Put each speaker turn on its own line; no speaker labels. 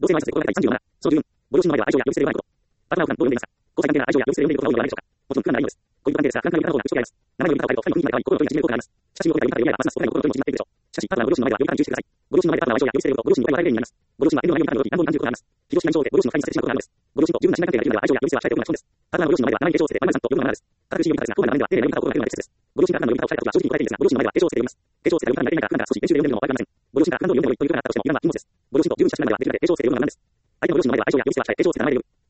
同性の挨拶で心がけたい37。その14。ご両親の前では愛情や呼び捨てで呼ばないこと。パートナーを普段どう呼んでいますか？交際関係なら愛情や呼び捨てで呼んでいることが多いのではないでしょうか？もちろん、不可能ならいいのです。恋人関係ですが、フランクな呼び方の方が少しあります。7年の呼び方を変えると、二人の距離が心の距離に縮めることがあります。親しみを込めた呼び方で嫌やますますお互いの心の距離も縮まっているでしょう。しかし、パートナーのご両親の前では呼び方に注意してください。ご両親の前では呼び方に注意してください。ご両親が相手の前では呼び方に注意してください。相手の前では何々を言うと何度も何度も言います。ご両親の相手の前では何々を言うと何度も何度も言います。非常識な以上でご両親の会に接してしまうことがあります。ご両親と十分な信頼関係である以上や、呼び捨ては十分な信頼関係である以上は愛情や呼び捨ては控えておくのが基本です。パートナーのご両親の前では名前継承して、お前さんと呼ぶのがマナーです。堅苦しい呼び方ですが、高度な場面では丁寧な呼び方を心がけるのが適切です。ご両親が普段の呼び方を控えたときは正直に答えていいんですが、ご両親の前では継承して呼びます。継承してから呼び方が苦手になるか、普段から少し練習で呼んでみるのも悪くありません。ご両親が何度も呼んでもいいというふうになったとしても、今は禁物です。ご両親と十分に親しみながらできるまで継承して呼ぶのが何です。相手のご両親の前では愛情や呼び捨ては控え、継承して名前で呼ぶ。